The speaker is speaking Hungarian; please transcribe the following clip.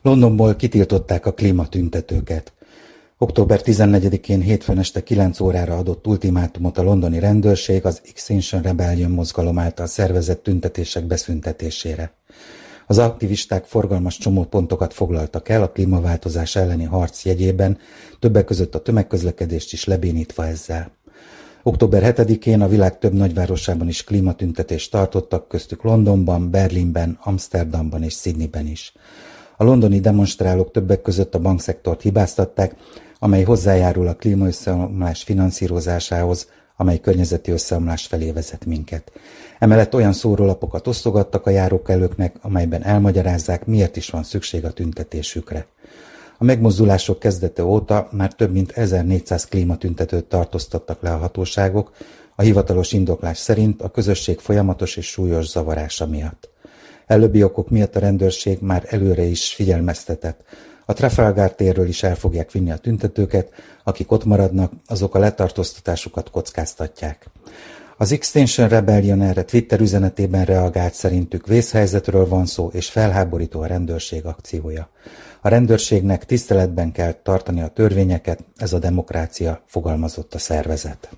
Londonból kitiltották a klímatüntetőket. Október 14-én hétfőn este 9 órára adott ultimátumot a londoni rendőrség az Extinction Rebellion mozgalom által szervezett tüntetések beszüntetésére. Az aktivisták forgalmas csomópontokat foglaltak el a klímaváltozás elleni harc jegyében, többek között a tömegközlekedést is lebénítva ezzel. Október 7-én a világ több nagyvárosában is klímatüntetést tartottak, köztük Londonban, Berlinben, Amsterdamban és Sydneyben is. A londoni demonstrálók többek között a bankszektort hibáztatták, amely hozzájárul a klímaösszeomlás finanszírozásához, amely környezeti összeomlás felé vezet minket. Emellett olyan szórólapokat osztogattak a járókelőknek, amelyben elmagyarázzák, miért is van szükség a tüntetésükre. A megmozdulások kezdete óta már több mint 1400 klímatüntetőt tartóztattak le a hatóságok, a hivatalos indoklás szerint a közösség folyamatos és súlyos zavarása miatt. Előbbi okok miatt a rendőrség már előre is figyelmeztetett. A Trafalgar térről is el fogják vinni a tüntetőket, akik ott maradnak, azok a letartóztatásukat kockáztatják. Az Extinction Rebellion erre Twitter üzenetében reagált, szerintük vészhelyzetről van szó, és felháborító a rendőrség akciója. A rendőrségnek tiszteletben kell tartani a törvényeket, ez a demokrácia, fogalmazott a szervezet.